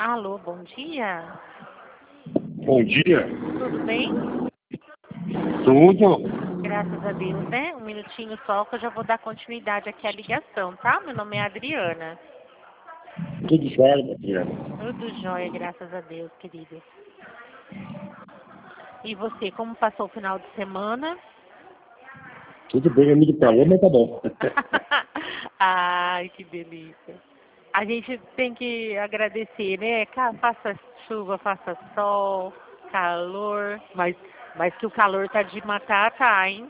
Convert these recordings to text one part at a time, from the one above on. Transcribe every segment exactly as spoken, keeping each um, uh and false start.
Alô, bom dia. Bom dia. Tudo bem? Tudo? Graças a Deus, né? Um minutinho só que eu já vou dar continuidade aqui à ligação, tá? Meu nome é Adriana. Tudo jóia, Adriana? Tudo jóia, graças a Deus, querido. E você, como passou o final de semana? Tudo bem, é muito calor, mas tá bom. Ai, que delícia. A gente tem que agradecer, né? Ca- Faça chuva, faça sol, calor, mas, mas que o calor tá de matar, tá, hein?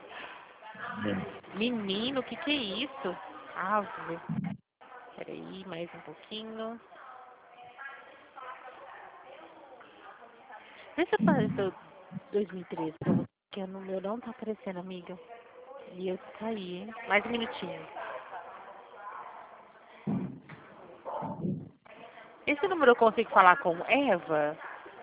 Menino, o que que é isso? Ave. Peraí, mais um pouquinho. Vê se apareceu dois mil e treze pra você, porque no meu não tá aparecendo, amiga. E eu caí, hein? Mais um minutinho. Esse número eu consigo falar com Eva?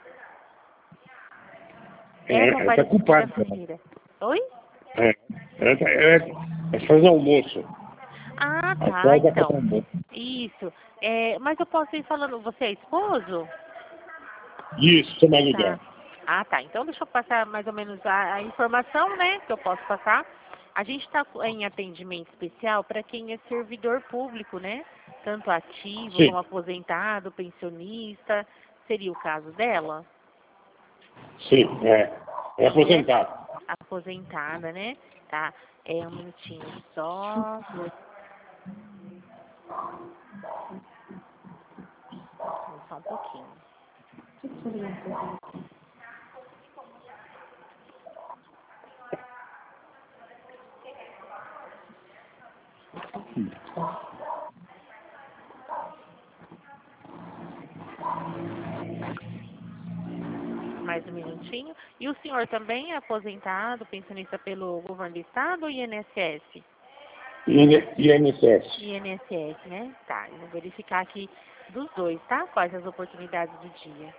É, Eva ela tá Aparecida culpada. Ferreira. Oi? É, ela tá, ela é fazer almoço. Ah, tá, Agora tá então. fazendo almoço. Isso. É, mas eu posso ir falando, você é esposo? Isso, seu marido. Tá. Ah, tá. Então deixa eu passar mais ou menos a, a informação, né, que eu posso passar. A gente está em atendimento especial para quem é servidor público, né? Tanto ativo Sim, como aposentado, pensionista. Seria o caso dela? sim, é. É E é aposentado. aposentada, né? Tá. É um minutinho só. Só um pouquinho. Mais um minutinho. E o senhor também é aposentado, pensionista pelo governo do estado ou I N S S? I N S S. I N S S, né? Tá, eu vou verificar aqui dos dois, tá? Quais as oportunidades do dia.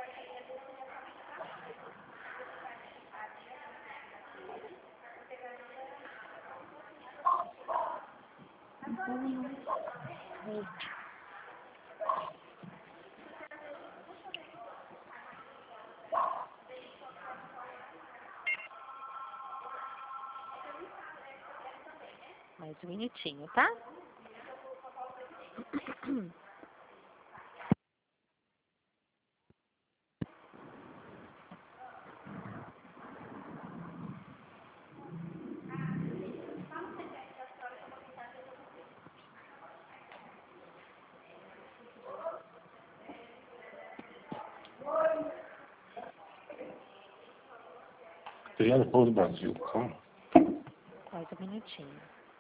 Mais um minutinho, tá? Adriana, povo do Brasil. Calma. Mais um minutinho.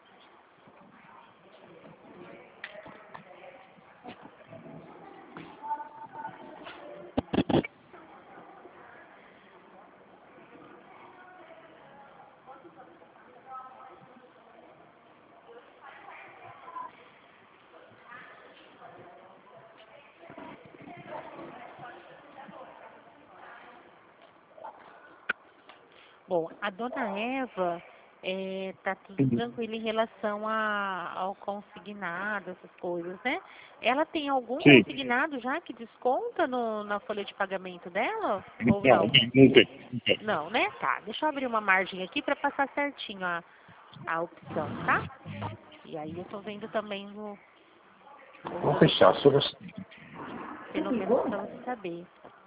Bom, a dona Eva é, tá tudo tranquilo em relação a, ao consignado, essas coisas, né? Ela tem algum Sim. consignado já que desconta no, na folha de pagamento dela? Não, Ou não não? tem. Não tem. Não, né? Tá, deixa eu abrir uma margem aqui para passar certinho a, a opção, tá? E aí eu tô vendo também o, Vou outras fechar, opções, só você. pelo menos para você saber.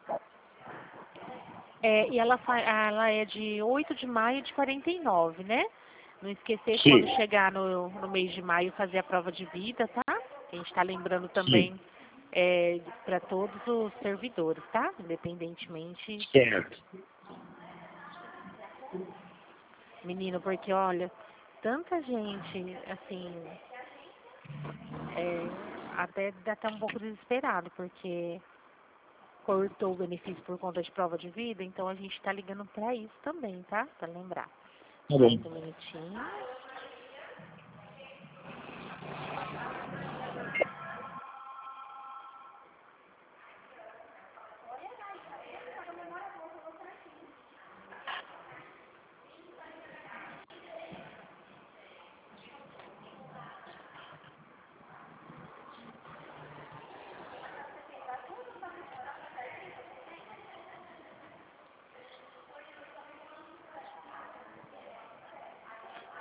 É, e ela, fa- ela é de oito de maio de quarenta e nove, né? Não esquecer Sim, quando chegar no, no mês de maio fazer a prova de vida, tá? A gente está lembrando sim. também é, para todos os servidores, tá? Independentemente. Certo. Menino, porque olha, tanta gente, assim, é, até dá até um pouco desesperado, porque cortou o benefício por conta de prova de vida, então a gente tá ligando pra isso também, tá? Pra lembrar. Tá bom. Mais um minutinho.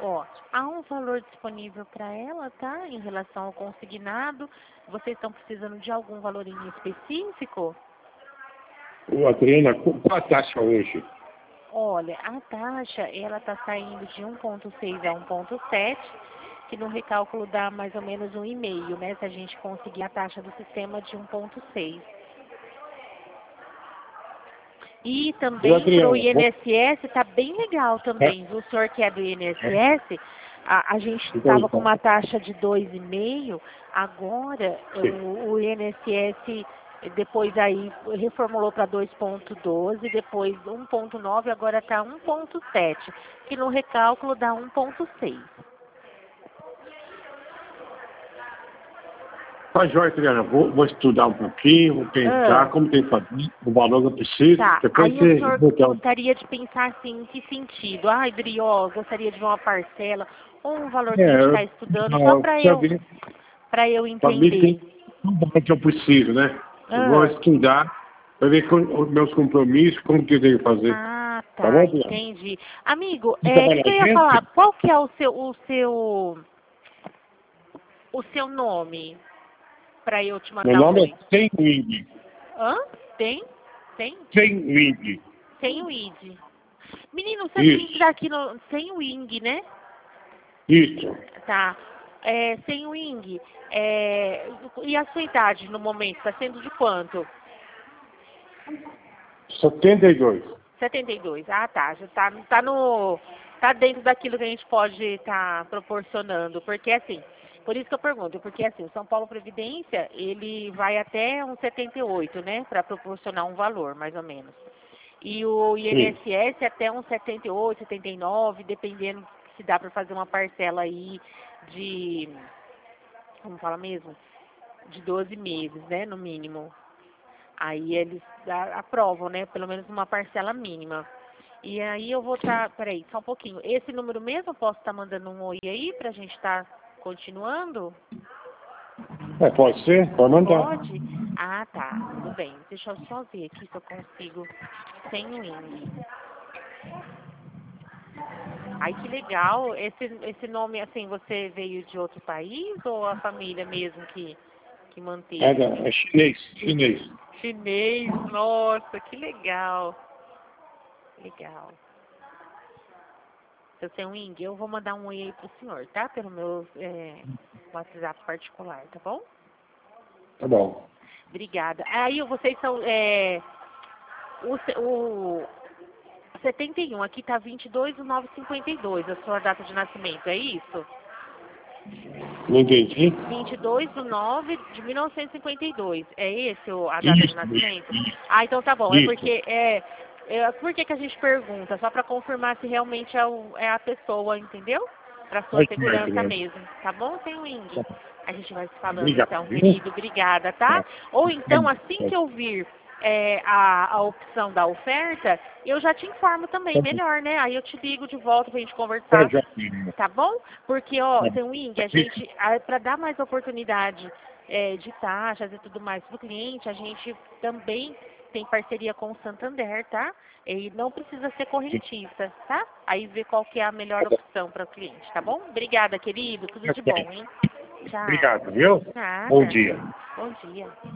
Ó, há um valor disponível para ela, tá? Em relação ao consignado. Vocês estão precisando de algum valor em específico? Ô, Adriana, qual a taxa hoje? Olha, a taxa, ela está saindo de um ponto seis a um ponto sete, que no recálculo dá mais ou menos um e meio, né? Se a gente conseguir a taxa do sistema de um ponto seis. E também para o I N S S está bem legal também. O senhor que é do I N S S, a, a gente estava com uma taxa de dois e meio, agora o, o I N S S depois aí reformulou para dois ponto doze, depois um ponto nove, agora está um ponto sete, que no recálculo dá um ponto seis. Tá joia, Adriana. Vou, vou estudar um pouquinho, vou pensar Ah. como tem que fazer, o valor que eu preciso. Tá, Depois aí você o senhor botar- gostaria de pensar assim, em que sentido? Ai, Dri, ó, gostaria de ver uma parcela ou um valor que a É, gente eu, está estudando, só eu para quero eu, ver, para eu saber entender. tem o valor que eu preciso, né? Eu vou Ah, estudar para ver com, os meus compromissos, como que eu tenho que fazer. ah, Tá bom, tá, Adriana? entendi. Amigo, Você é, o que, trabalha que eu na ia falar? agência? Qual que é o seu, o seu, o seu nome para eu te Meu mandar um nome oi? é Sem Wing. Hã? Tem? Tem? Sem Wing. Tem o I D. Menino, você tem que Isso. dar aqui no, sem o I N G, né? Isso. Tá. É, sem o I N G. É, e a sua idade no momento? Está sendo de quanto? setenta e dois. setenta e dois. Ah, tá. Já tá, tá no. Tá dentro daquilo que a gente pode estar proporcionando. Porque assim, por isso que eu pergunto, porque assim, o São Paulo Previdência, ele vai até uns setenta e oito, né? Para proporcionar um valor, mais ou menos. E o I N S S até uns setenta e oito, setenta e nove, dependendo se dá para fazer uma parcela aí de, como fala mesmo? De doze meses, né, no mínimo. Aí eles a- aprovam, né, pelo menos uma parcela mínima. E aí eu vou estar, peraí, só um pouquinho. Esse número mesmo, eu posso estar mandando um oi aí pra gente estar continuando? É, pode ser? Pode mandar. Pode? Ah, tá, tudo bem. Deixa eu só ver aqui se eu consigo sem o I N G. Ai, que legal. Esse, esse nome, assim, você veio de outro país ou a família mesmo que, que manteve? É, da- é chinês. Chinês. Chinês, nossa, que legal. Legal. Se eu tenho um I N G, eu vou mandar um oi aí pro senhor, tá? Pelo meu é, WhatsApp particular, tá bom? Tá bom. Obrigada. Aí vocês são. É, o, se- o setenta e um, aqui tá vinte e dois do nove cinquenta e dois, a sua data de nascimento, é isso? Não entendi. vinte e dois de nove de mil novecentos e cinquenta e dois. É esse o- a data de Isso, nascimento? isso, Ah, então tá bom. É isso. porque é, é por que que a gente pergunta? Só para confirmar se realmente é, o, é a pessoa, entendeu? Para sua Pode ser, segurança Adriana. mesmo, tá bom? Tem o I N G. A gente vai se falando Obrigado, então, viu? querido. Obrigada, tá? Tá. Ou então, assim que eu vir é, a, a opção da oferta, eu já te informo também, melhor, né? Aí eu te ligo de volta pra gente Tá, conversar. Joaquim. Tá bom? Porque, ó, Tá. tem o I N G, a Tá. gente, para dar mais oportunidade é, de taxas e tudo mais para o cliente, a gente também tem parceria com o Santander, tá? E não precisa ser correntista, tá? Aí vê qual que é a melhor opção para o cliente, tá bom? Obrigada, querido. Tudo de bom, hein? Tchau. Obrigado, viu? Nada. Bom dia. Bom dia.